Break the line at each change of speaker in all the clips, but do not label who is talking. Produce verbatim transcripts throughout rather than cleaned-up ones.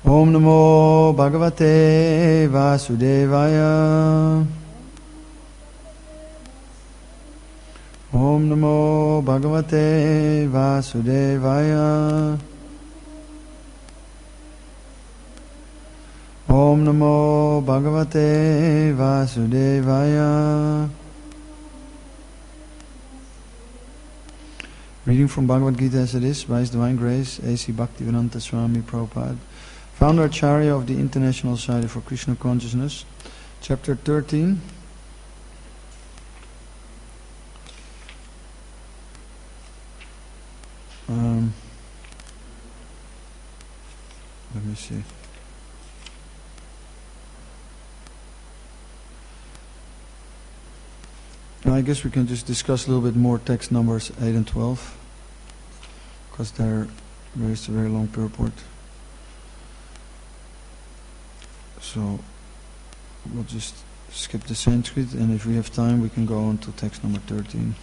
Om Namo Bhagavate Vasudevaya. Om Namo Bhagavate Vasudevaya. Om Namo Bhagavate Vasudevaya. Reading from Bhagavad Gita as it is by His Divine Grace, A C Bhaktivedanta Swami Prabhupada, Founder Acharya of the International Society for Krishna Consciousness, Chapter thirteen. Um, let me see. Now I guess we can just discuss a little bit more text numbers eight and twelve, because there is a very long purport. So we'll just skip the Sanskrit, and if we have time we can go on to text number thirteen.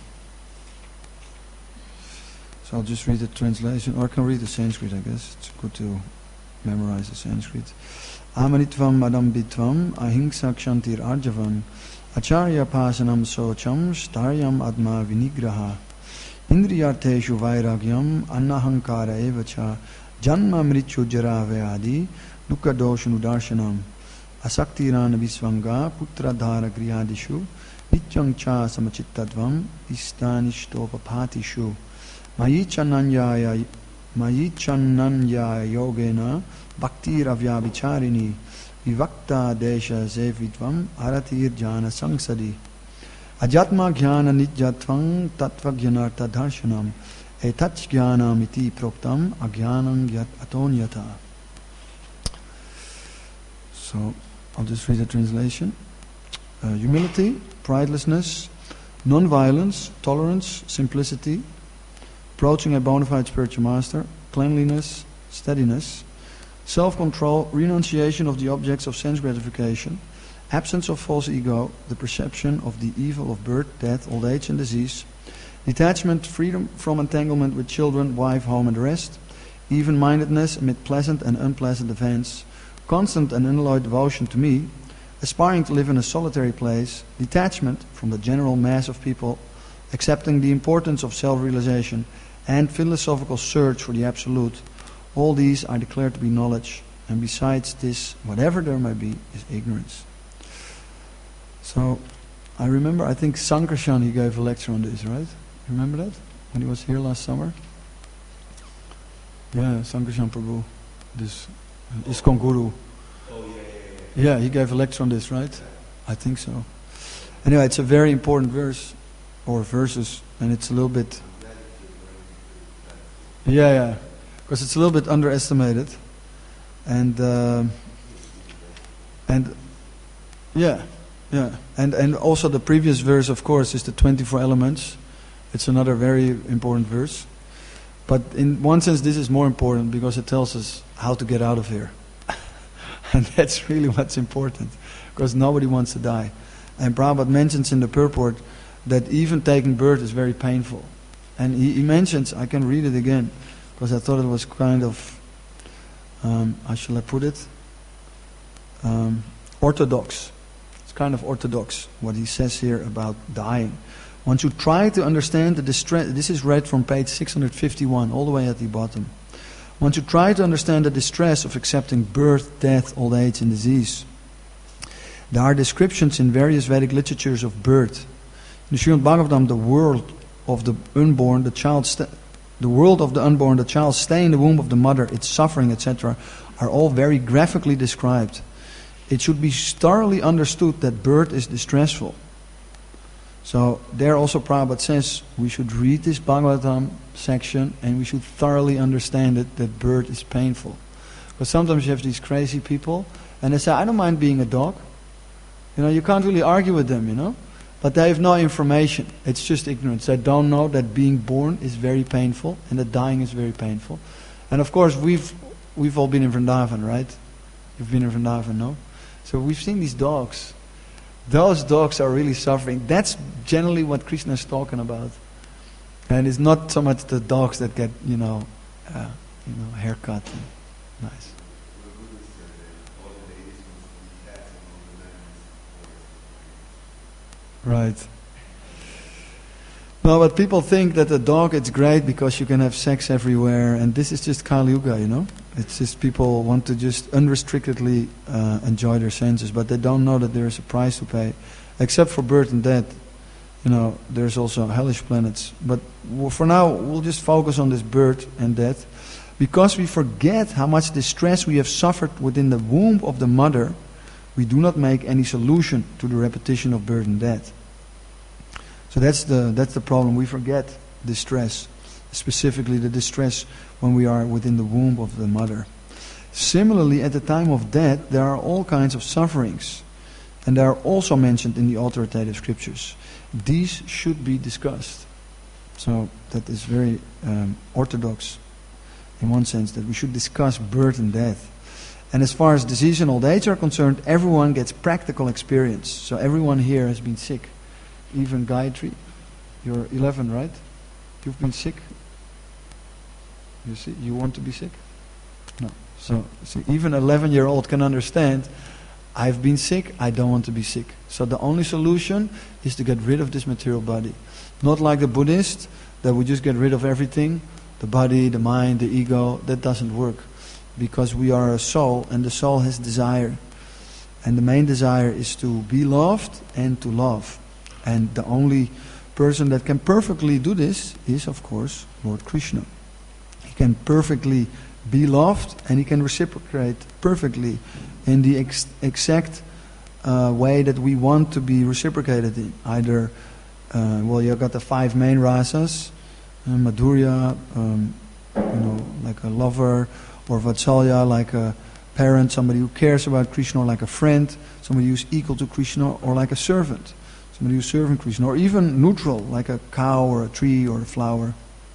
So I'll just read the translation, or I can read the Sanskrit, I guess. It's good to memorize the Sanskrit. Amanitvam adambitvam ahimsa kshantir arjavam acharya pasanam socham staryam adma vinigraha indriyarteshu vairagyam annahankara evacha janma mrityu jara vyadi dukkha doshanu darshanam asaktirana visvanga putra dhara griyadishu nityam cha samachittadvam istanishtopapatishu Mayichananyaya Mayichananyaya yogena bhakti ravya vicharini vivakta desha sevitvam aratir jnana sangsadi ajatma jnana nijatvam tattva jnanartha darshanam etach jnanam iti proktam ajnanam yat atonyata. So I'll just read the translation. Uh, humility, pridelessness, non-violence, tolerance, simplicity, approaching a bona fide spiritual master, cleanliness, steadiness, self-control, renunciation of the objects of sense gratification, absence of false ego, the perception of the evil of birth, death, old age and disease, detachment, freedom from entanglement with children, wife, home and rest, even-mindedness amid pleasant and unpleasant events, constant and unalloyed devotion to me, aspiring to live in a solitary place, detachment from the general mass of people, accepting the importance of self-realization, and philosophical search for the absolute. All these are declared to be knowledge, and besides this, whatever there may be, is ignorance. So, I remember, I think Sankarshan, he gave a lecture on this, right? You remember that? When he was here last summer? Yeah, Sankarshan Prabhu, this uh, ISKCON Guru.
Oh, yeah, yeah, yeah.
Yeah, he gave a lecture on this, right? I think so. Anyway, it's a very important verse, or verses, and it's a little bit... Yeah, yeah, because it's a little bit underestimated, and uh, and yeah, yeah, and and also the previous verse, of course, is the twenty-four elements. It's another very important verse, but in one sense, this is more important because it tells us how to get out of here, and that's really what's important, because nobody wants to die, and Prabhupada mentions in the purport that even taking birth is very painful. And he, he mentions, I can read it again, because I thought it was kind of, um, how shall I put it? Um, orthodox. It's kind of orthodox, what he says here about dying. One should try to understand the distress. This is read from page six hundred fifty-one, all the way at the bottom. One should try to understand the distress of accepting birth, death, old age, and disease. There are descriptions in various Vedic literatures of birth. In the Srimad Bhagavatam, the world of the unborn, the child, st- the world of the unborn, the child's stay in the womb of the mother, its suffering, et cetera, are all very graphically described. It should be thoroughly understood that birth is distressful. So there also Prabhupada says we should read this Bhagavatam section and we should thoroughly understand it, that birth is painful. Because sometimes you have these crazy people and they say, I don't mind being a dog. You know, you can't really argue with them, you know. But they have no information. It's just ignorance. They don't know that being born is very painful and that dying is very painful. And of course, we've we've all been in Vrindavan, right? You've been in Vrindavan, no? So we've seen these dogs. Those dogs are really suffering. That's generally what Krishna is talking about. And it's not so much the dogs that get, you know, uh, you know, haircut. And nice. Right. No, but people think that a dog it's great because you can have sex everywhere, and this is just Kali Yuga, you know. It's just people want to just unrestrictedly uh, enjoy their senses, but they don't know that there is a price to pay. Except for birth and death, you know, there's also hellish planets. But for now, we'll just focus on this birth and death, because we forget how much distress we have suffered within the womb of the mother. We do not make any solution to the repetition of birth and death. So that's the that's the problem. We forget distress, specifically the distress when we are within the womb of the mother. Similarly, at the time of death, there are all kinds of sufferings, and they are also mentioned in the authoritative scriptures. These should be discussed. So that is very um, orthodox, in one sense, that we should discuss birth and death. And as far as disease and old age are concerned, everyone gets practical experience. So everyone here has been sick. Even Gayatri, you're eleven, right? You've been sick? You see, you want to be sick? No. So, see, even an eleven-year-old can understand, I've been sick, I don't want to be sick. So the only solution is to get rid of this material body. Not like the Buddhist, that we just get rid of everything, the body, the mind, the ego. That doesn't work. Because we are a soul, and the soul has desire. And the main desire is to be loved and to love. And the only person that can perfectly do this is, of course, Lord Krishna. He can perfectly be loved, and he can reciprocate perfectly in the ex- exact uh, way that we want to be reciprocated in. Either, uh, well, you've got the five main rasas, uh, Madhurya, um, you know, like a lover, or Vatsalya, like a parent, somebody who cares about Krishna, or like a friend, somebody who's equal to Krishna, or like a servant, somebody who's serving Krishna, or even neutral, like a cow or a tree or a flower.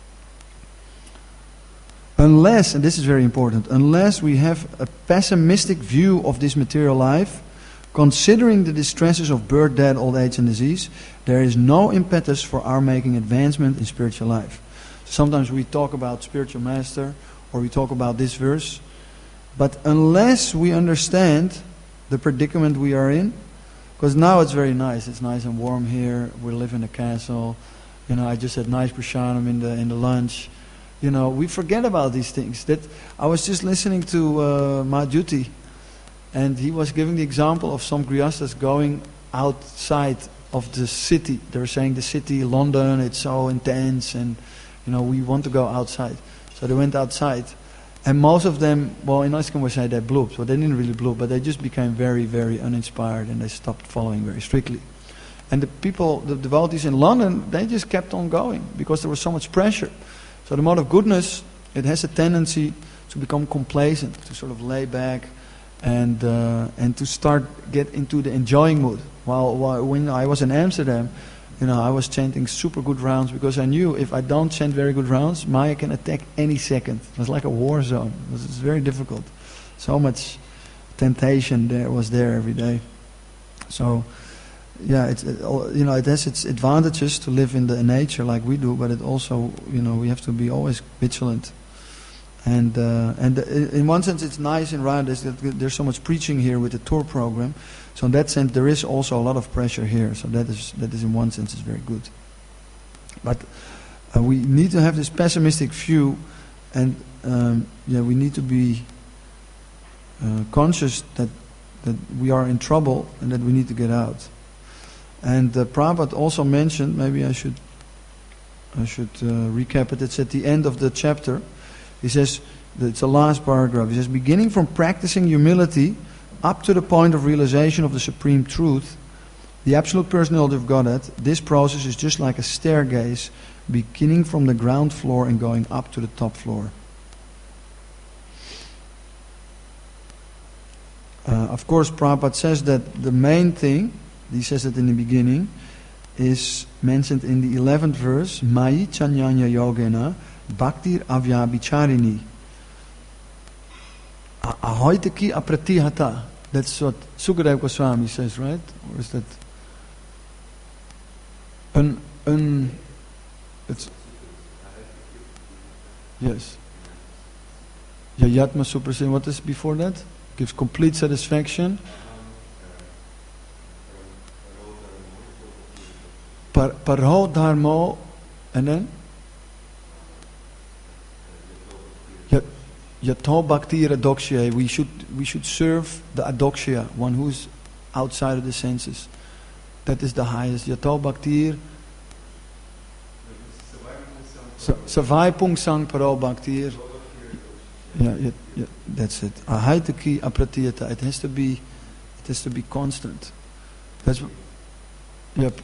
Unless, and this is very important, unless we have a pessimistic view of this material life, considering the distresses of birth, death, old age and disease, there is no impetus for our making advancement in spiritual life. Sometimes we talk about spiritual master, or we talk about this verse, but unless we understand the predicament we are in, because now it's very nice, it's nice and warm here, we live in a castle, you know, I just had nice prashanam in the in the lunch, you know, we forget about these things. That I was just listening to uh, Madhuti, and he was giving the example of some grihasthas going outside of the city. They were saying the city, London, it's so intense, and you know, we want to go outside. So they went outside, and most of them, well, in Iceland we say they blooped, well, they didn't really bloop, but they just became very, very uninspired, and they stopped following very strictly. And the people, the devotees in London, they just kept on going, because there was so much pressure. So the mode of goodness, it has a tendency to become complacent, to sort of lay back, and uh, and to start get into the enjoying mood. While, while when I was in Amsterdam, you know, I was chanting super good rounds, because I knew if I don't chant very good rounds, Maya can attack any second. It was like a war zone. It was, it was very difficult. So much temptation there was there every day. So, yeah, it's it, you know, it has its advantages to live in the nature like we do, but it also, you know, we have to be always vigilant. And uh, and in one sense, it's nice in Rwanda is that there's so much preaching here with the tour program. So in that sense, there is also a lot of pressure here. So that is that is in one sense is very good. But uh, we need to have this pessimistic view, and um, yeah, we need to be uh, conscious that that we are in trouble and that we need to get out. And uh, Prabhupada also mentioned, maybe I should I should uh, recap it. It's at the end of the chapter. He says, it's the last paragraph. He says, beginning from practicing humility up to the point of realization of the supreme truth, the absolute personality of Godhead, this process is just like a staircase, beginning from the ground floor and going up to the top floor. Uh, of course, Prabhupada says that the main thing, he says it in the beginning, is mentioned in the eleventh verse, Mayi Chanyanya Yogena Bhaktir Avyabhicharini. Ahoitaki apratihata. That's what Sukadeva Goswami says, right? Or is that un un it's yes. Yayatma Suprasad. What is before that? Gives complete satisfaction. Par, Parho Dharmo. And then? Yato Bhakti Adokshya. We should we should serve the Adokshya, one who's outside of the senses. That is the highest. Yato Bhaktir. Savai Pungsang Paro Bhaktir. Yeah, yeah, yeah, that's it. Ahaitaki Apratiyata. It has to be it has to be constant. That's yep.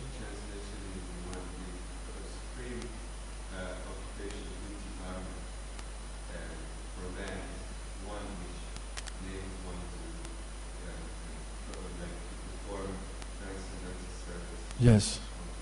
Yes.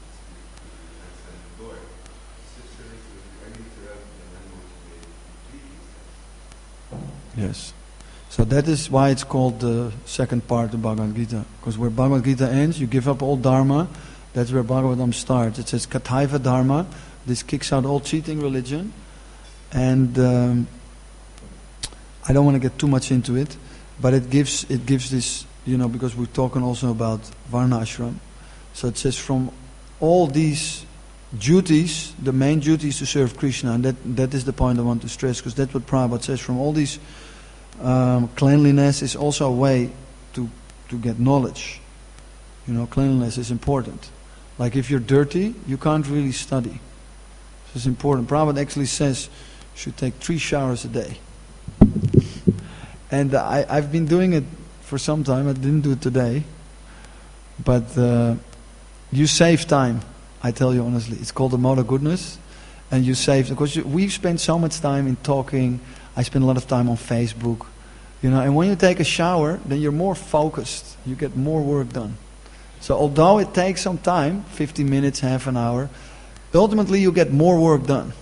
Yes. So that is why it's called the second part of Bhagavad Gita. Because where Bhagavad Gita ends, you give up all dharma. That's where Bhagavatam starts. It says Kathaiva dharma. This kicks out all cheating religion. And um, I don't want to get too much into it, but it gives it gives this, you know, because we're talking also about Varna Ashram. So it says from all these duties, the main duty is to serve Krishna, and that, that is the point I want to stress, because that's what Prabhupada says. From all these um, cleanliness is also a way to to get knowledge. You know, cleanliness is important. Like if you're dirty, you can't really study. So it's important. Prabhupada actually says you should take three showers a day. And I, I've been doing it for some time. I didn't do it today. But uh, you save time, I tell you honestly. It's called the mode of goodness. And you save, because you, we've spent so much time in talking. I spend a lot of time on Facebook. You know, and when you take a shower, then you're more focused. You get more work done. So although it takes some time, fifty minutes, half an hour, ultimately you get more work done.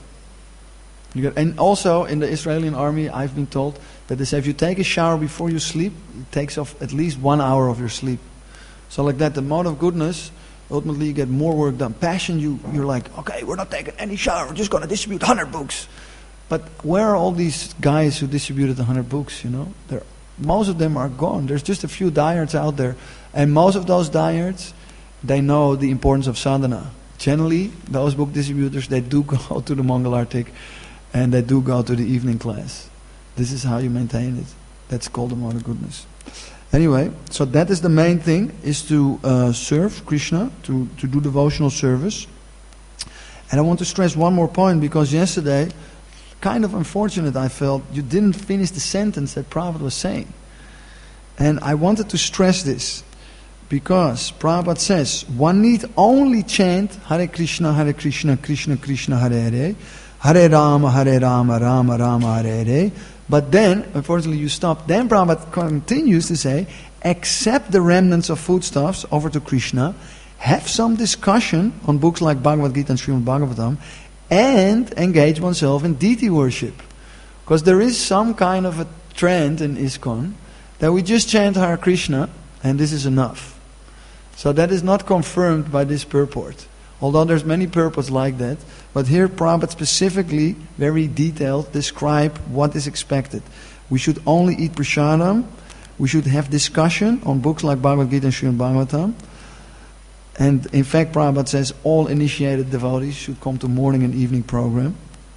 You get, and also in the Israeli army, I've been told that they say if you take a shower before you sleep, it takes off at least one hour of your sleep. So like that, the mode of goodness, ultimately you get more work done. Passion, you, you're like, okay, we're not taking any shower, we're just going to distribute one hundred books. But where are all these guys who distributed one hundred books, you know? They're, most of them are gone. There's just a few diehards out there. And most of those diehards, they know the importance of sadhana. Generally, those book distributors, they do go to the Mangalartik and they do go to the evening class. This is how you maintain it. That's called the mode of goodness. Anyway, so that is the main thing, is to uh, serve Krishna, to, to do devotional service. And I want to stress one more point, because yesterday, kind of unfortunate I felt, you didn't finish the sentence that Prabhupada was saying. And I wanted to stress this, because Prabhupada says, one need only chant Hare Krishna, Hare Krishna, Krishna Krishna, Hare Hare, Hare Rama, Hare Rama, Rama Rama, Hare Hare. But then, unfortunately, you stop. Then Prabhupada continues to say, accept the remnants of foodstuffs over to Krishna, have some discussion on books like Bhagavad Gita and Srimad Bhagavatam, and engage oneself in deity worship. Because there is some kind of a trend in ISKCON that we just chant Hare Krishna, and this is enough. So that is not confirmed by this purport. Although there's many purports like that. But here Prabhupada specifically, very detailed, describe what is expected. We should only eat prasadam. We should have discussion on books like Bhagavad Gita and Srimad Bhagavatam. And in fact, Prabhupada says all initiated devotees should come to morning and evening program.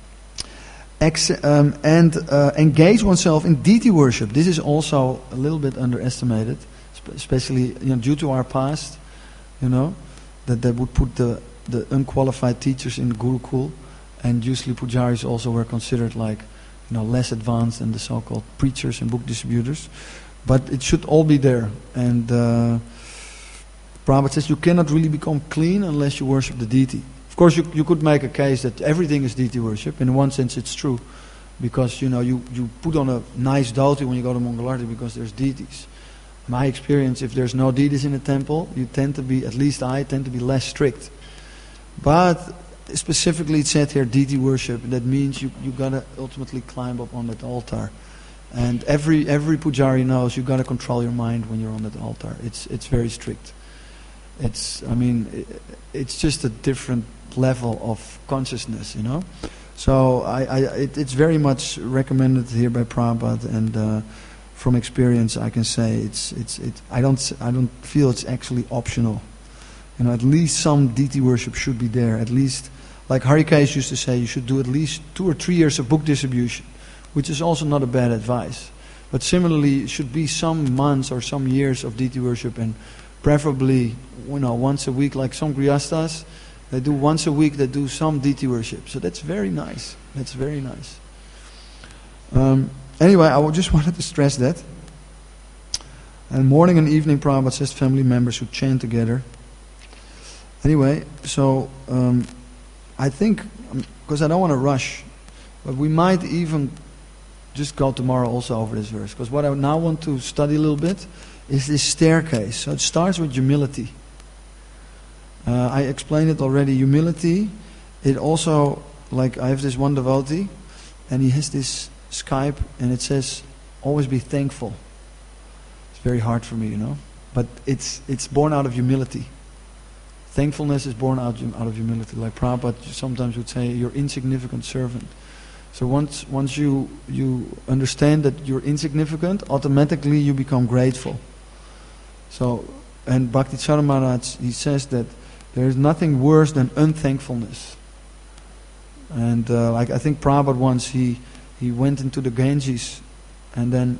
Ex- um, and uh, engage oneself in deity worship. This is also a little bit underestimated, especially, you know, due to our past, you know, that they would put the the unqualified teachers in the Gurukul, and usually pujaris also were considered like, you know, less advanced than the so-called preachers and book distributors. But it should all be there. And uh, Prabhupada says you cannot really become clean unless you worship the deity. Of course, you you could make a case that everything is deity worship. In one sense, it's true, because you know you, you put on a nice dhoti when you go to Mangalarti because there's deities. My experience, if there's no deities in a temple, you tend to be, at least I tend to be less strict. But specifically it said here deity worship. That means you you gotta ultimately climb up on that altar, and every every pujari knows you gotta control your mind when you're on that altar. It's it's very strict. It's I mean it, it's just a different level of consciousness, you know. So I, I it, it's very much recommended here by Prabhupada, and uh, from experience I can say it's it's it. I don't I don't feel it's actually optional. You know, at least some deity worship should be there. At least, like Harikesh used to say, you should do at least two or three years of book distribution, which is also not a bad advice. But similarly, it should be some months or some years of deity worship, and preferably, you know, once a week, like some Grihasthas. They do once a week, they do some deity worship. So that's very nice. That's very nice. Um, anyway, I just wanted to stress that. And morning and evening, Prabhupada says family members should chant together. Anyway, so um, I think, because um, I don't want to rush, but we might even just go tomorrow also over this verse. Because what I now want to study a little bit is this staircase. So it starts with humility. Uh, I explained it already. Humility, it also, like I have this one devotee, and he has this Skype, and it says, always be thankful. It's very hard for me, you know. But it's it's born out of humility. Thankfulness is born out, out of humility. Like Prabhupada sometimes would say, you're insignificant servant. So once once you you understand that you're insignificant, automatically you become grateful. So, and Bhakti Charan Maharaj, he says that there is nothing worse than unthankfulness. And uh, like I think Prabhupada once, he he went into the Ganges, and then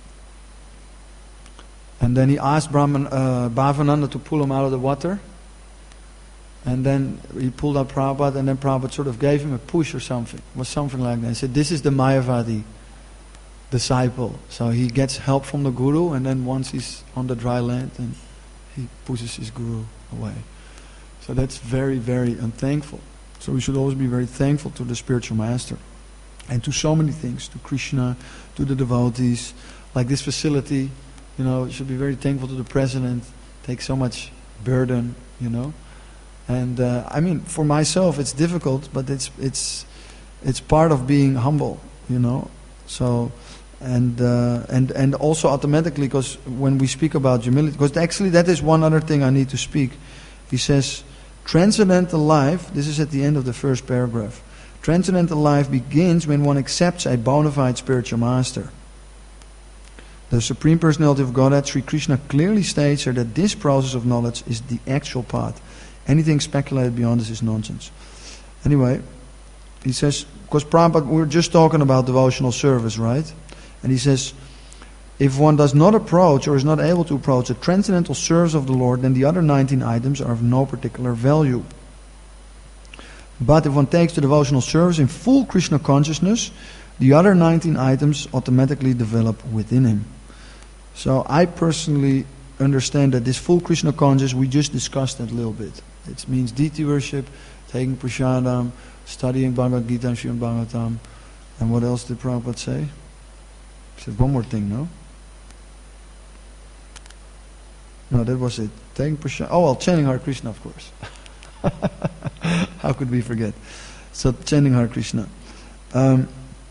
and then he asked Brahman, uh, Bhavananda to pull him out of the water. And then he pulled out Prabhupada, and then Prabhupada sort of gave him a push or something. It was something like that. He said, this is the Mayavadi disciple. So he gets help from the Guru, and then once he's on the dry land, and he pushes his Guru away. So that's very, very unthankful. So we should always be very thankful to the spiritual master. And to so many things, to Krishna, to the devotees. Like this facility, you know, should be very thankful to the president. Takes so much burden, you know. And uh, I mean, for myself, it's difficult, but it's it's it's part of being humble, you know. So, and uh, and and also automatically, because when we speak about humility, because actually that is one other thing I need to speak. He says, transcendental life. This is at the end of the first paragraph. Transcendental life begins when one accepts a bona fide spiritual master. The Supreme Personality of Godhead, Sri Krishna, clearly states here that this process of knowledge is the actual path. Anything speculated beyond this is nonsense. Anyway, he says, because Prabhupada, we were just talking about devotional service, right? And he says, if one does not approach or is not able to approach the transcendental service of the Lord, then the other nineteen items are of no particular value. But if one takes the devotional service in full Krishna consciousness, the other nineteen items automatically develop within him. So I personally understand that this full Krishna consciousness, we just discussed that a little bit. It means deity worship, taking prasadam, studying Bhagavad Gita and Srimad Bhagavatam. And what else did Prabhupada say? He said one more thing, no? No, that was it. Taking prasadam. Oh, well, chanting Hare Krishna, of course. How could we forget? So, chanting Hare Krishna. Um,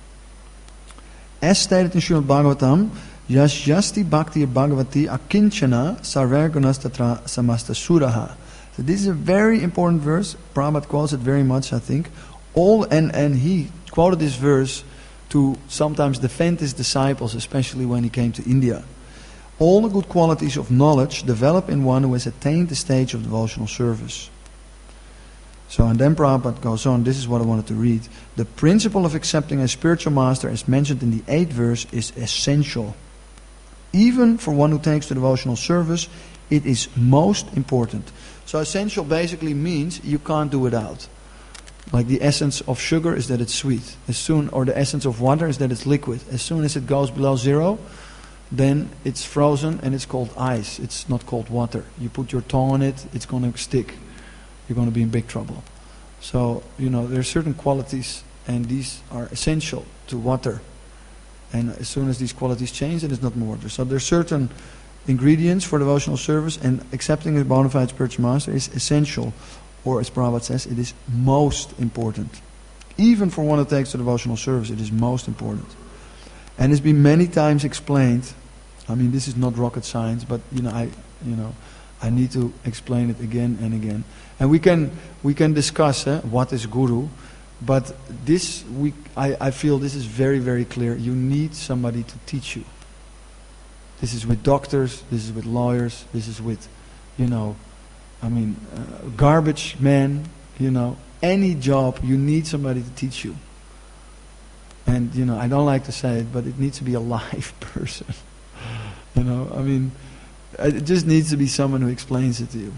as stated in Srimad Bhagavatam, Yashyasti Bhakti Bhagavati Akinchana Sarvargunas Tatra Samasta Suraha. So this is a very important verse. Prabhupada quotes it very much, I think. All and, and he quoted this verse to sometimes defend his disciples, especially when he came to India. All the good qualities of knowledge develop in one who has attained the stage of devotional service. So, and then Prabhupada goes on, this is what I wanted to read. The principle of accepting a spiritual master, as mentioned in the eighth verse, is essential. Even for one who takes the devotional service, it is most important. So essential basically means you can't do without. Like the essence of sugar is that it's sweet. As soon, or the essence of water is that it's liquid. As soon as it goes below zero, then it's frozen and it's called ice. It's not called water. You put your tongue on it, it's going to stick. You're going to be in big trouble. So, you know, there are certain qualities, and these are essential to water. And as soon as these qualities change, then it's not more water. So there are certain ingredients for devotional service, and accepting a bona fide spiritual master is essential. Or as Prabhupada says, it is most important. Even for one who takes the devotional service, it is most important. And it's been many times explained. I mean, this is not rocket science, but you know, I, you know, I need to explain it again and again. And we can we can discuss eh, what is guru, But this, we, I, I feel this is very, very clear. You need somebody to teach you. This is with doctors, this is with lawyers, this is with, you know, I mean, uh, garbage men, you know, any job, you need somebody to teach you. And, you know, I don't like to say it, but it needs to be a live person. You know, I mean, it just needs to be someone who explains it to you.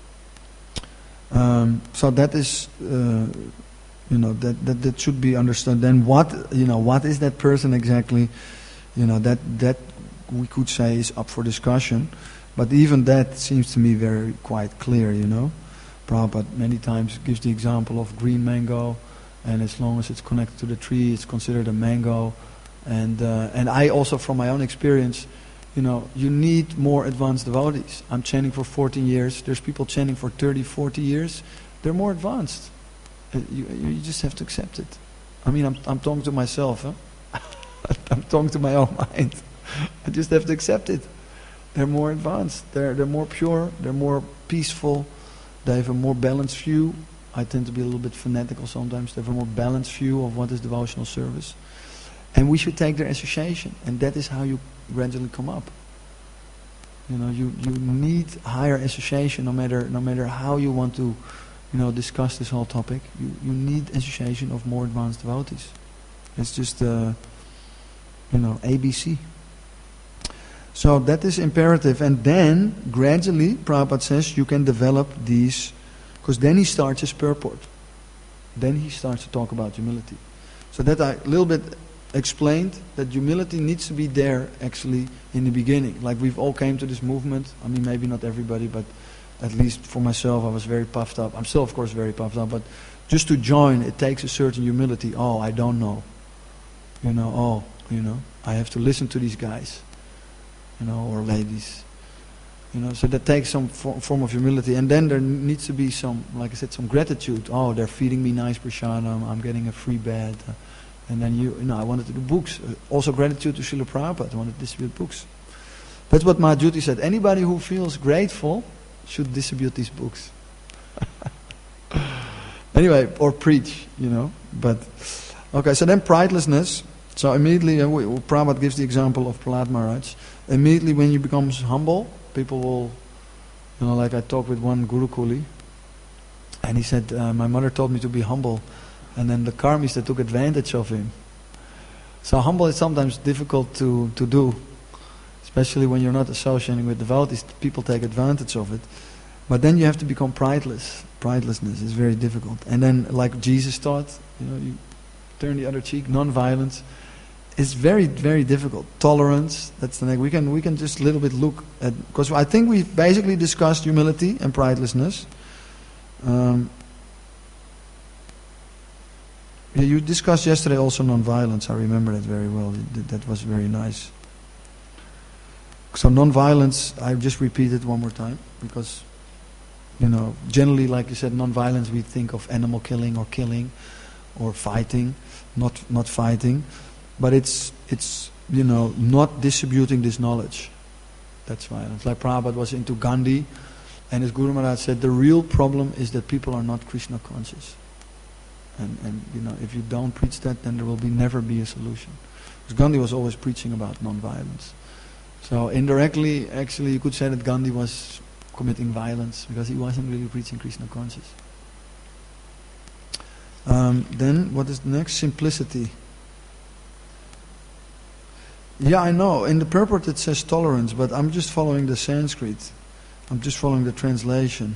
Um, so that is, uh, you know, that, that that should be understood. Then what, you know, what is that person exactly? You know, that that we could say is up for discussion. But even that seems to me very quite clear, you know. Prabhupada many times gives the example of green mango, and as long as it's connected to the tree, it's considered a mango. And uh, and I also, from my own experience, you know, you need more advanced devotees. I'm chanting for fourteen years. There's people chanting for thirty, forty years. They're more advanced. Uh, you, you just have to accept it. I mean, I'm I'm talking to myself. Huh? I'm talking to my own mind. I just have to accept it. They're more advanced. They're they're more pure. They're more peaceful. They have a more balanced view. I tend to be a little bit fanatical sometimes. They have a more balanced view of what is devotional service. And we should take their association. And that is how you gradually come up. You know, you, you need higher association no matter no matter how you want to, you know, discuss this whole topic. You you need association of more advanced devotees. It's just uh, you know, A B C. So that is imperative, and then gradually Prabhupada says you can develop these, because then he starts his purport. Then he starts to talk about humility. So that I a little bit explained that humility needs to be there actually in the beginning. Like we've all came to this movement. I mean, maybe not everybody, but at least for myself, I was very puffed up. I'm still, of course, very puffed up. But just to join, it takes a certain humility. Oh, I don't know. You know. Oh, you know. I have to listen to these guys. You know, or ladies. You know. So that takes some for, form of humility, and then there needs to be some, like I said, some gratitude. Oh, they're feeding me nice prasadam. I'm getting a free bed. Uh, And then you, you know, I wanted to do books. Uh, also gratitude to Srila Prabhupada. I wanted to distribute books. That's what Mahajuti said. Anybody who feels grateful should distribute these books. Anyway, or preach, you know. But, okay, so then pridelessness. So immediately, uh, we, Prabhupada gives the example of Prahlad Maharaj. Immediately when you become humble, people will, you know, like I talked with one Gurukuli. And he said, uh, my mother told me to be humble. And then the karmis that took advantage of him. So humble is sometimes difficult to, to do. Especially when you're not associating with devotees. People take advantage of it. But then you have to become prideless. Pridelessness is very difficult. And then like Jesus taught, you know, you turn the other cheek, non-violence. It's very, very difficult. Tolerance, that's the next. We can, we can just a little bit look at, because I think we basically discussed humility and pridelessness. Um, Yeah, you discussed yesterday also non-violence. I remember that very well. That was very nice. So non-violence, I just repeat it one more time because, you know, generally, like you said, non-violence, we think of animal killing or killing or fighting, not not fighting, but it's it's you know not distributing this knowledge. That's violence. Like Prabhupada was into Gandhi, and his Guru Maharaj said the real problem is that people are not Krishna conscious. And, and you know, if you don't preach that, then there will be never be a solution. Because Gandhi was always preaching about non-violence. So indirectly, actually, you could say that Gandhi was committing violence because he wasn't really preaching Krishna conscious. Um, then, what is the next? Simplicity. Yeah, I know. In the purport it says tolerance, but I'm just following the Sanskrit. I'm just following the translation.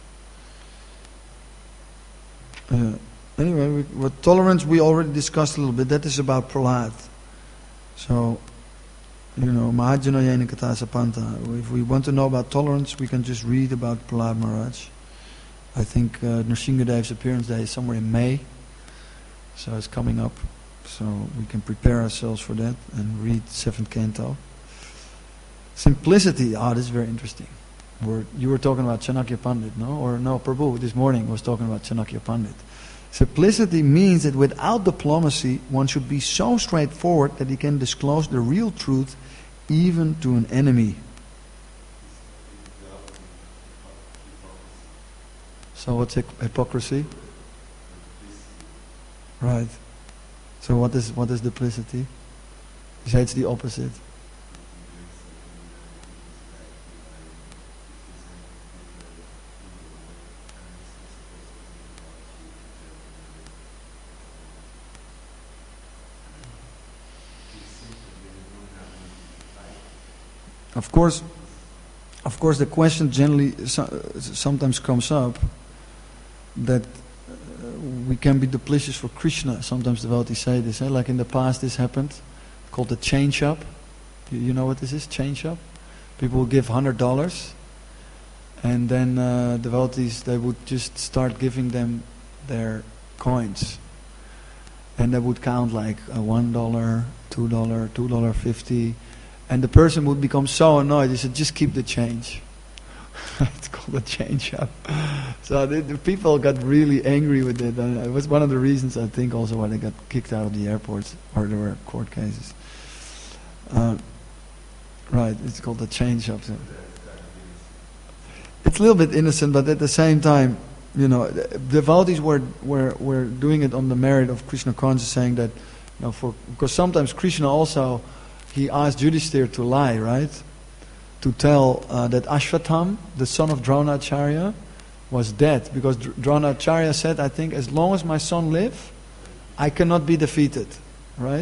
Uh, Anyway, we, what tolerance we already discussed a little bit. That is about Prahlad. So, you know, Mahajana Yena Katha Sapanta. If we want to know about tolerance, we can just read about Prahlad Maharaj. I think uh, Nrsingadev's appearance day is somewhere in May. So it's coming up. So we can prepare ourselves for that and read seventh canto. Simplicity. Ah, oh, this is very interesting. We're, you were talking about Chanakya Pandit, no? Or no, Prabhu this morning was talking about Chanakya Pandit. Simplicity means that without diplomacy, one should be so straightforward that he can disclose the real truth even to an enemy. So what's hypocrisy? Right. So what is what is duplicity? You say it's the opposite. Of course, of course, the question generally so, sometimes comes up that uh, we can be duplicitous for Krishna. Sometimes devotees say this, eh? Like in the past this happened, called the change up. You, you know what this is, change up? People will give one hundred dollars and then uh, devotees, they would just start giving them their coins. And they would count like uh, one dollar, two dollars, two dollars fifty. And the person would become so annoyed, he said, just keep the change. It's called a change up. So the, the people got really angry with it. And it was one of the reasons, I think, also why they got kicked out of the airports, or there were court cases. Uh, right, it's called a change up. So. It's a little bit innocent, but at the same time, you know, the devotees were, were, were doing it on the merit of Krishna consciousness, saying that, you know, for because sometimes Krishna also, he asked Yudhishthira to lie, right? To tell uh, that Ashwatham, the son of Dronacharya, was dead. Because Dr- Dronacharya said, I think, as long as my son lives, I cannot be defeated. Right?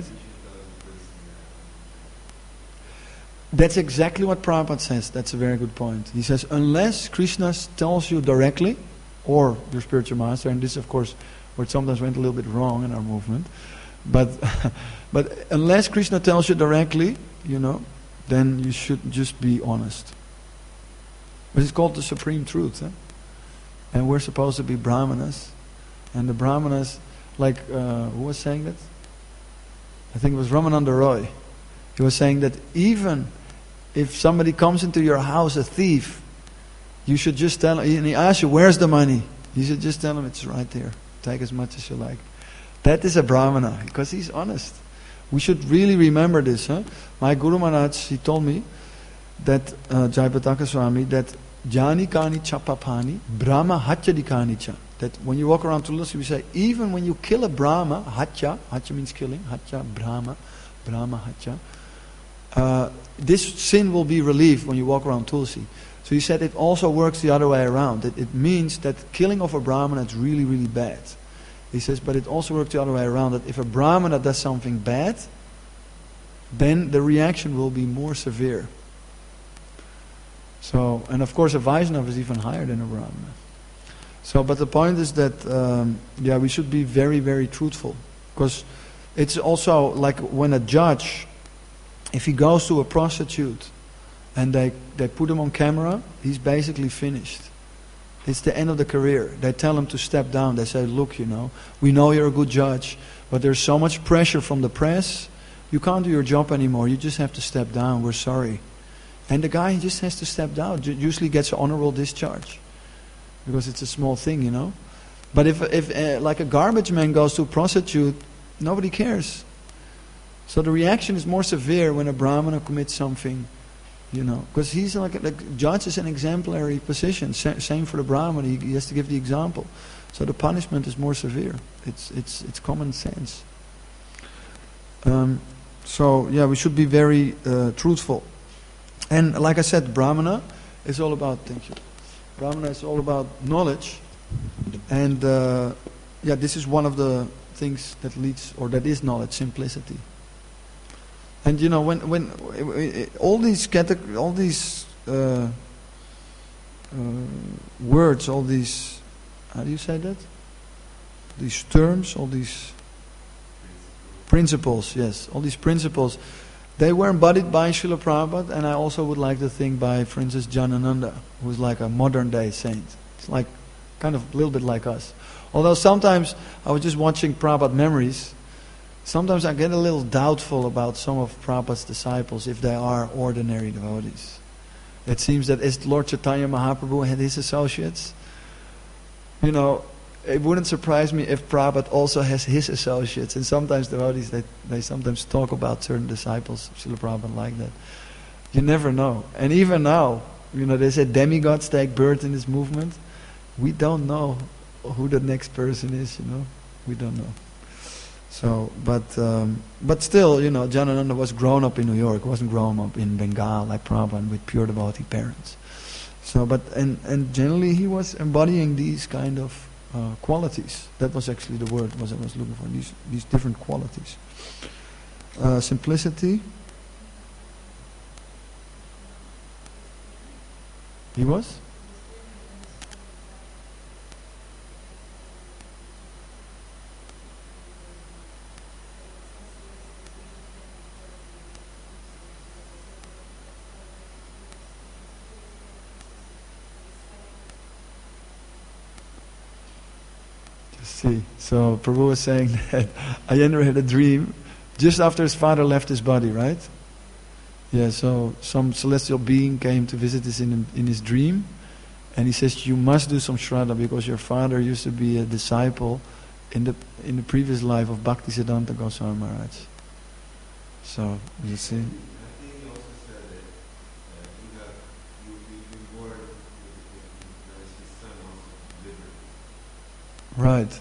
That's exactly what Prabhupada says. That's a very good point. He says, unless Krishna tells you directly, or your spiritual master, and this, of course, where it sometimes went a little bit wrong in our movement, but but unless Krishna tells you directly, you know, then you should just be honest. But it's called the supreme truth. Eh? And we're supposed to be brahmanas. And the brahmanas, like, uh, who was saying that? I think it was Ramananda Roy. He was saying that even if somebody comes into your house, a thief, you should just tell him, and he asks you, where's the money? You should just tell him, it's right there. Take as much as you like. That is a brahmana, because he's honest. We should really remember this. Huh? My Guru Maharaj, he told me that, uh, Jayapataka Swami, that Jani Kani Chapapani, Brahma Hatya Dikani Cha. That when you walk around Tulsi, we say, even when you kill a Brahma, Hatya, Hatya means killing, Hatya, Brahma, Brahma Hatya, uh, this sin will be relieved when you walk around Tulsi. So he said it also works the other way around. It, it means that killing of a Brahmana is really, really bad. He says, but it also works the other way around, that if a Brahmana does something bad, then the reaction will be more severe. So, and of course a Vaishnava is even higher than a Brahmana. So, but the point is that, um, yeah, we should be very, very truthful. Because it's also like when a judge, if he goes to a prostitute and they, they put him on camera, he's basically finished. It's the end of the career. They tell him to step down. They say, look, you know, we know you're a good judge, but there's so much pressure from the press, you can't do your job anymore. You just have to step down. We're sorry. And the guy just has to step down. Usually gets an honorable discharge. Because it's a small thing, you know. But if, if uh, like a garbage man goes to a prostitute, nobody cares. So the reaction is more severe when a Brahmana commits something, you know, because he's like, a, like judge is an exemplary position. Sa- same for the Brahmana, he, he has to give the example. So the punishment is more severe. It's it's it's common sense. Um, so yeah, we should be very uh, truthful. And like I said, Brahmana is all about. Thank you. Brahmana is all about knowledge, and uh, yeah, this is one of the things that leads, or that is knowledge, simplicity. And you know, when when all these categ- all these uh, uh, words, all these, how do you say that? These terms, all these principles, yes, all these principles, they were embodied by Srila Prabhupada, and I also would like to think by, for instance, Janananda, who's like a modern day saint. It's like kind of a little bit like us. Although sometimes I was just watching Prabhupada memories. Sometimes I get a little doubtful about some of Prabhupada's disciples, if they are ordinary devotees. It seems that as Lord Chaitanya Mahaprabhu had his associates, you know, it wouldn't surprise me if Prabhupada also has his associates. And sometimes devotees, they, they sometimes talk about certain disciples, Srila Prabhupada like that. You never know. And even now, you know, they say demigods take birth in this movement. We don't know who the next person is, you know. We don't know. So, but um, but still, you know, Janananda was grown up in New York, wasn't grown up in Bengal like Prabhupada with pure devotee parents. So, but and and generally he was embodying these kind of uh, qualities. That was actually the word was I was looking for. These these different qualities. Uh, simplicity. He was. See, so Prabhu was saying that Ayendra had a dream just after his father left his body, right? Yeah, so some celestial being came to visit us in in his dream, and he says, you must do some Shraddha because your father used to be a disciple in the in the previous life of Bhaktisiddhanta Goswami Maharaj. So, you see? Right.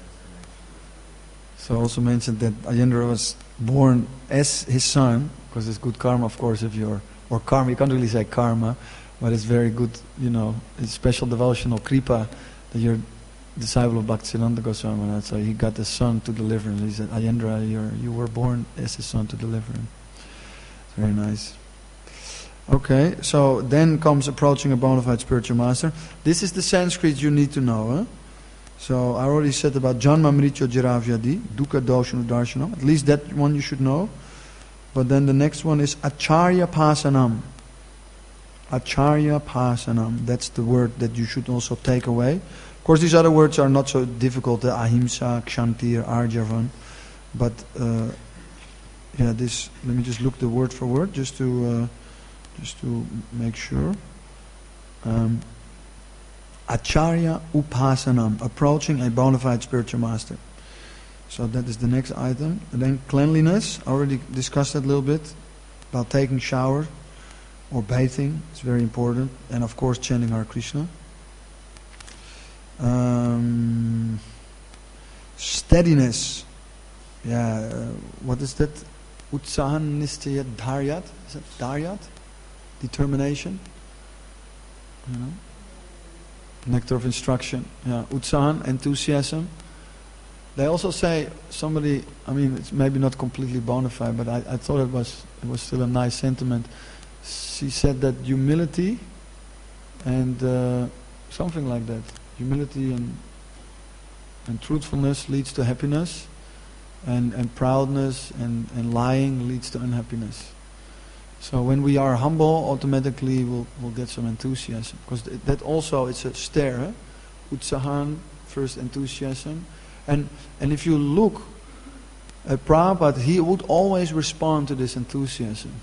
So also mentioned that Ayendra was born as his son, because it's good karma, of course, if you're, or karma, you can't really say karma, but it's very good, you know, it's special devotional kripa that you're disciple of Bhaktisiddhanta Goswami Maharaj. So he got the son to deliver him. He said, Ayendra, you're, you were born as his son to deliver him. It's very nice. Okay, so then comes approaching a bona fide spiritual master. This is the Sanskrit you need to know, huh? So I already said about Janma Mrityo Jiravyadi, Dukkha Doshanu Darshanam. At least that one you should know. But then the next one is Acharya Pasanam. Acharya Pasanam. That's the word that you should also take away. Of course, these other words are not so difficult. The Ahimsa, Kshantir, Arjavan. But uh, yeah, this. Let me just look the word for word, just to uh, just to make sure. Um, Acharya Upasanam, approaching a bona fide spiritual master. So that is the next item. And then cleanliness, already discussed that a little bit, about taking shower or bathing, it's very important. And of course chanting Hare Krishna. Um, steadiness, yeah, uh, what is that? Utsahan Nistya Dharyat, is that Dharyat? Determination, you know? Nectar of instruction, yeah. Utsahan, enthusiasm. They also say somebody. I mean, it's maybe not completely bona fide, but I, I thought it was it was still a nice sentiment. She said that humility and uh, something like that. Humility and and truthfulness leads to happiness, and and proudness and and lying leads to unhappiness. So when we are humble, automatically we'll, we'll get some enthusiasm. Because that also, it's a stair. Huh? Utsahan, first enthusiasm. And and if you look at Prabhupada, he would always respond to this enthusiasm.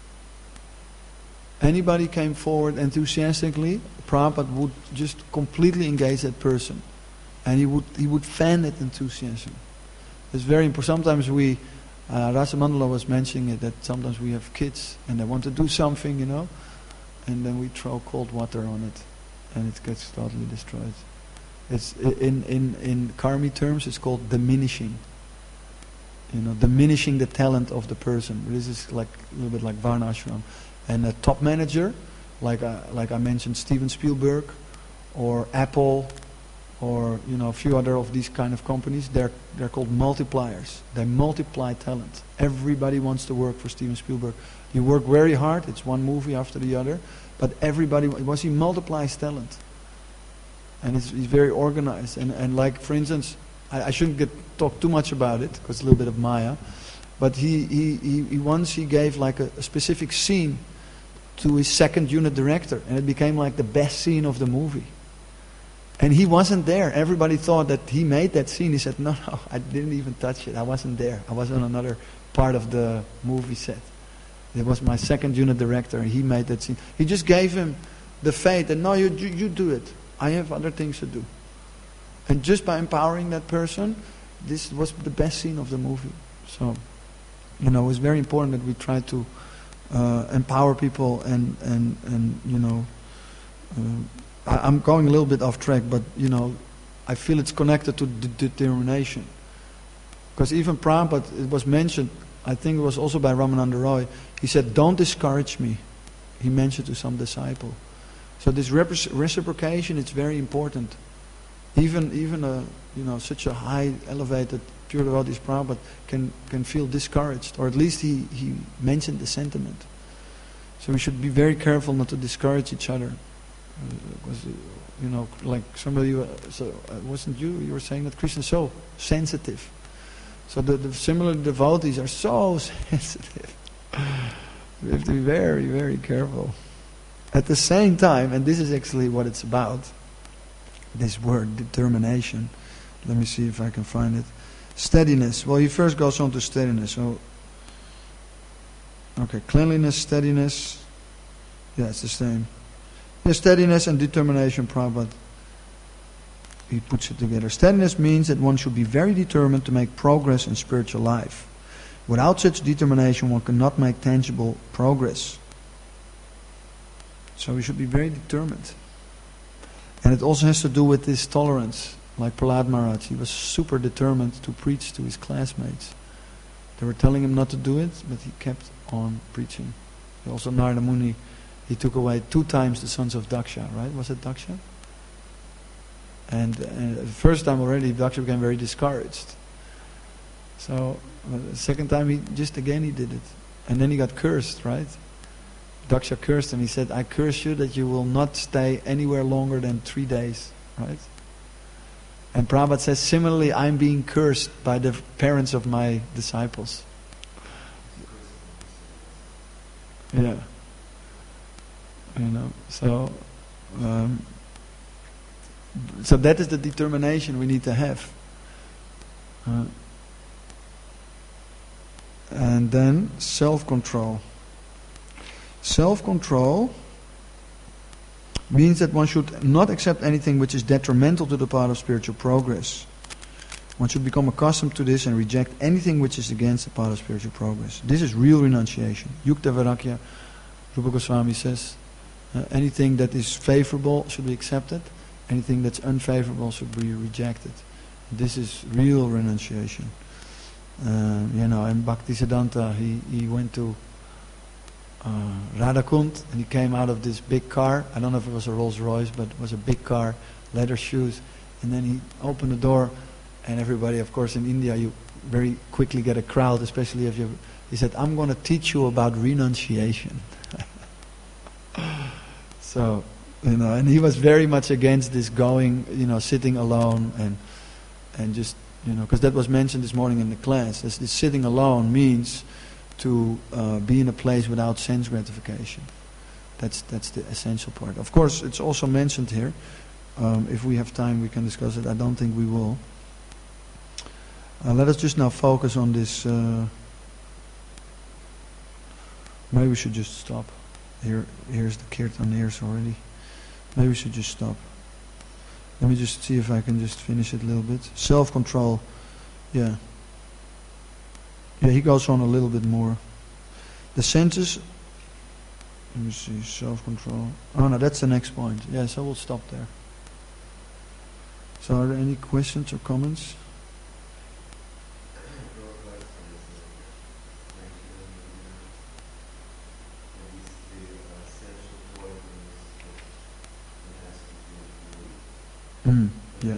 Anybody came forward enthusiastically, Prabhupada would just completely engage that person. And he would he would fan that enthusiasm. It's very important. Sometimes we... Uh, Rasa Mandala was mentioning it, that sometimes we have kids and they want to do something, you know, and then we throw cold water on it and it gets totally destroyed. It's in in in karmi terms, it's called diminishing. You know, diminishing the talent of the person. This is like a little bit like Varnashram. And a top manager, like uh, like I mentioned, Steven Spielberg, or Apple, or you know a few other of these kind of companies, they're they're called multipliers. They multiply talent. Everybody wants to work for Steven Spielberg. You work very hard. It's one movie after the other, but everybody once he multiplies talent, and it's, he's very organized. And and like for instance, I, I shouldn't get talk too much about it because it's a little bit of Maya, but he he he, he once he gave like a, a specific scene to his second unit director, and it became like the best scene of the movie. And he wasn't there. Everybody thought that he made that scene. He said, no, no, I didn't even touch it. I wasn't there. I was on another part of the movie set. It was my second unit director, and he made that scene. He just gave him the faith that, no, you, you, you do it. I have other things to do. And just by empowering that person, this was the best scene of the movie. So, you know, it's very important that we try to uh, empower people and, and, and you know, uh, I'm going a little bit off track, but you know, I feel it's connected to d- determination. Because even Prabhupada, it was mentioned, I think it was also by Ramananda Roy, he said, don't discourage me. He mentioned to some disciple. So this repro- reciprocation, it's very important. Even even a you know such a high elevated pure devotee as Prabhupada can can feel discouraged, or at least he he mentioned the sentiment. So we should be very careful not to discourage each other, because uh, you know like somebody uh, so uh, wasn't you you were saying that Krishna is so sensitive. So the, the similar devotees are so sensitive. We have to be very very careful. At the same time, and this is actually what it's about. This word, determination. Let me see if I can find it. Steadiness. Well, he first goes on to steadiness. So, okay, cleanliness, steadiness. Yeah, it's the same. Yeah, steadiness and determination, Prabhupada. He puts it together. Steadiness means that one should be very determined to make progress in spiritual life. Without such determination, one cannot make tangible progress. So we should be very determined. And it also has to do with this tolerance. Like Prahlad Maharaj, he was super determined to preach to his classmates. They were telling him not to do it, but he kept on preaching. Also Narada Muni, he took away two times the sons of Daksha, right? Was it Daksha? And, and the first time already, Daksha became very discouraged. So the second time, he just again he did it. And then he got cursed, right? Daksha cursed him. He said, I curse you that you will not stay anywhere longer than three days. Right? And Prabhupada says, similarly, I'm being cursed by the parents of my disciples. Yeah. You know, so... Um, so that is the determination we need to have. Uh, and then self-control. Self-control means that one should not accept anything which is detrimental to the path of spiritual progress. One should become accustomed to this and reject anything which is against the path of spiritual progress. This is real renunciation. Yukta Vairagya, Rupa Goswami says, uh, anything that is favorable should be accepted, anything that's unfavorable should be rejected. This is real renunciation. Uh, you know, and Bhaktisiddhanta, he, he went to Uh, Radhakund, and he came out of this big car. I don't know if it was a Rolls Royce, but it was a big car, leather shoes. And then he opened the door, and everybody, of course, in India, you very quickly get a crowd, especially if you. He said, "I'm going to teach you about renunciation." So, you know, and he was very much against this going, you know, sitting alone and and just, you know, because that was mentioned this morning in the class. This, this sitting alone means to uh, be in a place without sense gratification. That's that's the essential part. Of course, it's also mentioned here. Um, if we have time, we can discuss it. I don't think we will. Uh, let us just now focus on this. Uh, maybe we should just stop. Here, here's the kirtan ears already. Maybe we should just stop. Let me just see if I can just finish it a little bit. Self-control. Yeah. Yeah, he goes on a little bit more. The senses, let me see, self-control. Oh no, that's the next point. Yeah, so we'll stop there. So are there any questions or comments? Mm, yeah.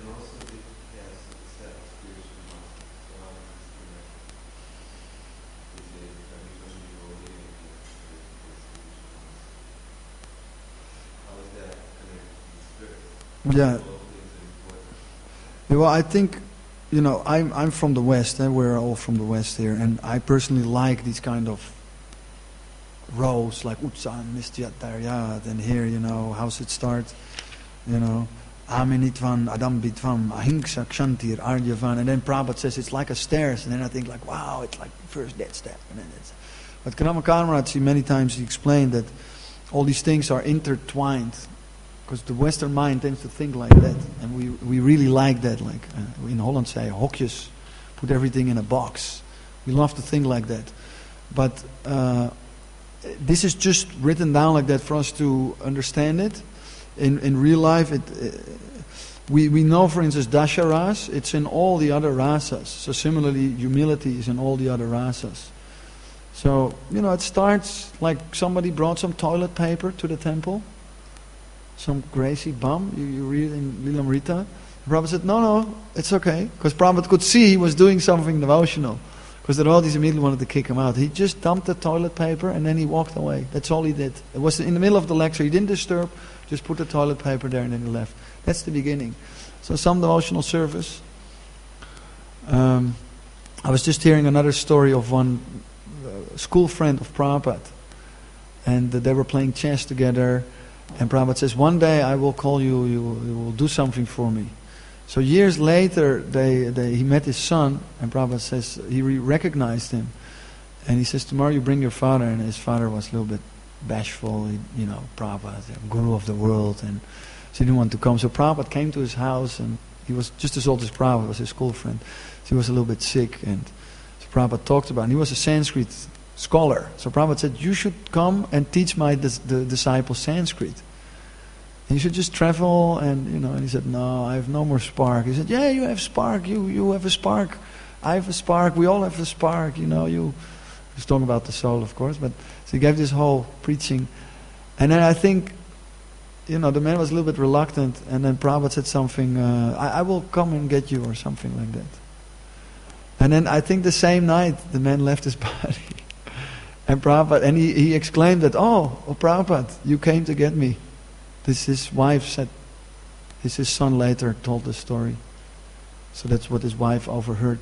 Yeah. Yeah. Well, I think, you know, I'm I'm from the West. Eh? We're all from the West here, and I personally like these kind of rows like Utsan, Nistyat, Daryat, and here, you know, how's it start? You know, Aminitvan, Adambitvam, Ahimsa, Kshantir, Aryavan, and then Prabhupada says it's like a stairs, and then I think like, wow, it's like first that step, and then it's. But Kanama Kamaraj, many times he explained that all these things are intertwined. Because the Western mind tends to think like that, and we we really like that. Like uh, in Holland, say hokjes, put everything in a box. We love to think like that, but uh, this is just written down like that for us to understand it. In in real life, it uh, we, we know, for instance, Dasharas, it's in all the other rasas. So similarly, humility is in all the other rasas. So, you know, it starts like somebody brought some toilet paper to the temple. Some crazy bum, you, you read in Lilamrita. The Prabhupada said, no, no, it's okay. Because Prabhupada could see he was doing something devotional. Because the devotees immediately wanted to kick him out. He just dumped the toilet paper and then he walked away. That's all he did. It was in the middle of the lecture. He didn't disturb, just put the toilet paper there and then he left. That's the beginning. So some devotional service. Um, I was just hearing another story of one uh, school friend of Prabhupada. And uh, they were playing chess together. And Prabhupada says, one day I will call you, you, you will do something for me. So years later, they, they, he met his son, and Prabhupada says, he re- recognized him. And he says, tomorrow you bring your father. And his father was a little bit bashful, he, you know, Prabhupada, the guru of the world. And so he didn't want to come. So Prabhupada came to his house, and he was just as old as Prabhupada, was his school friend. So he was a little bit sick. And so Prabhupada talked about it. And he was a Sanskrit scholar. So Prabhupada said, you should come and teach my dis- the disciples Sanskrit. And you should just travel, and you know. And he said, no, I have no more spark. He said, yeah, you have spark. You you have a spark. I have a spark. We all have a spark. You know, you. He's talking about the soul, of course. But so he gave this whole preaching, and then I think, you know, the man was a little bit reluctant. And then Prabhupada said something. Uh, I, I will come and get you, or something like that. And then I think the same night the man left his body, and Prabhupada, and he he exclaimed that, oh, oh Prabhupada, you came to get me. This his wife said. This his son later told the story. So that's what his wife overheard.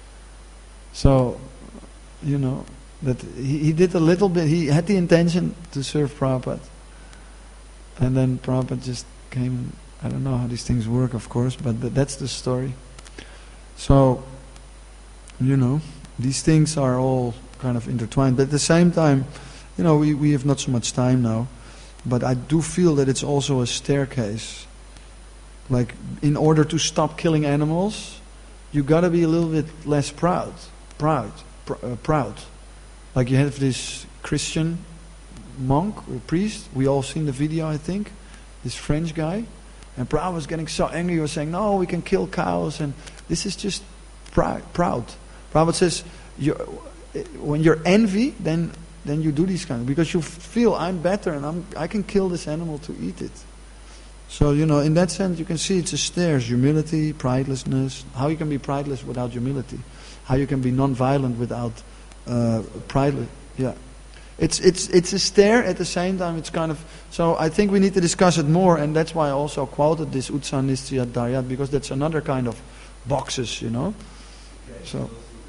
So, you know, that he, he did a little bit. He had the intention to serve Prabhupada, and then Prabhupada just came. I don't know how these things work, of course, but th- that's the story. So, you know, these things are all kind of intertwined. But at the same time, you know, we, we have not so much time now. But I do feel that it's also a staircase. Like, in order to stop killing animals, you got to be a little bit less proud. Proud. Pr- uh, proud. Like you have this Christian monk or priest. We all seen the video, I think. This French guy. And Prabhupada was getting so angry. He was saying, no, we can kill cows. And this is just pr- proud. Prabhupada says, you, when you're envy, then... then you do these kind of, because you feel I'm better and I'm I can kill this animal to eat it. So, you know, in that sense you can see it's a stairs, humility, pridelessness, how you can be prideless without humility, how you can be non-violent without uh, prideless. Yeah. It's it's it's a stair, at the same time it's kind of, so I think we need to discuss it more, and that's why I also quoted this Utsaha Nishchaya Daryat, because that's another kind of boxes, you know. So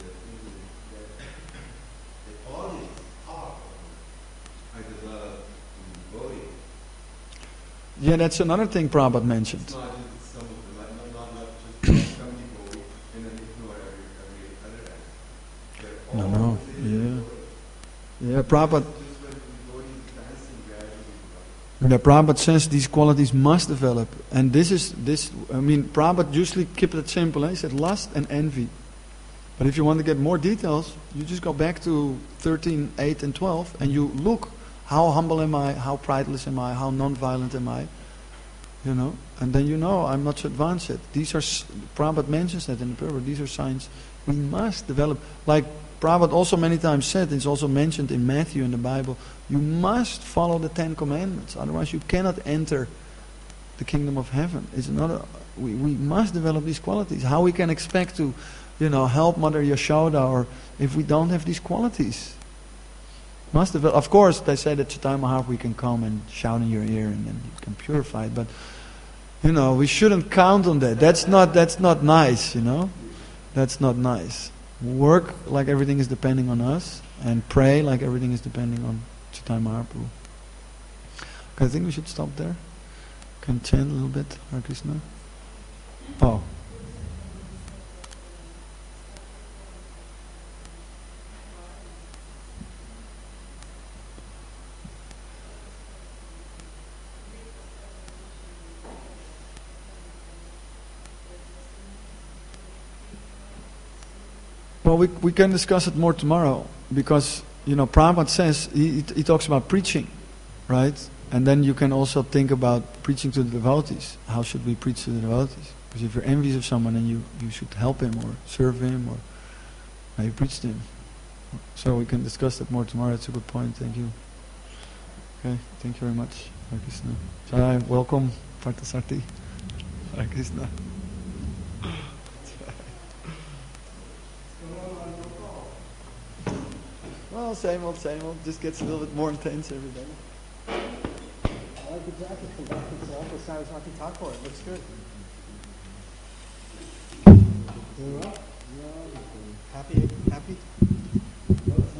yeah, that's another thing Prabhupada mentioned.
It's not just some of them, like, not, not, not just some people and then ignore every, every other end.
No, no, yeah. Yeah, Prabhupada, yeah, Prabhupada says these qualities must develop. And this is, this. I mean, Prabhupada usually kept it simple. Eh? He said lust and envy. But if you want to get more details, you just go back to thirteen, eight and twelve and you look. How humble am I? How prideless am I? How non-violent am I? You know, and then you know I'm not so advanced yet. These are, Prabhupada mentions that in the Purport. These are signs we must develop. Like Prabhupada also many times said, it's also mentioned in Matthew in the Bible. You must follow the Ten Commandments, otherwise you cannot enter the kingdom of heaven. It's another. We we must develop these qualities. How we can expect to, you know, help Mother Yashoda, or if we don't have these qualities. Must develop. Of course, they say that Chaitanya Mahaprabhu can come and shout in your ear and then you can purify it. But you know, we shouldn't count on that. That's not. That's not nice. You know, that's not nice. Work like everything is depending on us, and pray like everything is depending on Chaitanya Mahaprabhu. Okay, I think we should stop there. Can chant a little bit, Hare Krishna. Oh. Well, we we can discuss it more tomorrow, because, you know, Prabhupada says, he, he talks about preaching, right? And then you can also think about preaching to the devotees. How should we preach to the devotees? Because if you're envious of someone, then you, you should help him or serve him or maybe preach to him. So we can discuss that more tomorrow. That's a good point. Thank you. Okay, thank you very much. Hare Krishna. Jai, welcome, Parthasarthi. Hare Krishna. Well, same old, same old. Just gets a little bit more intense every day.
I like the jacket from Doctor Salva Saraswati Thakur. It looks good. Doing well? Yeah. Happy? Happy?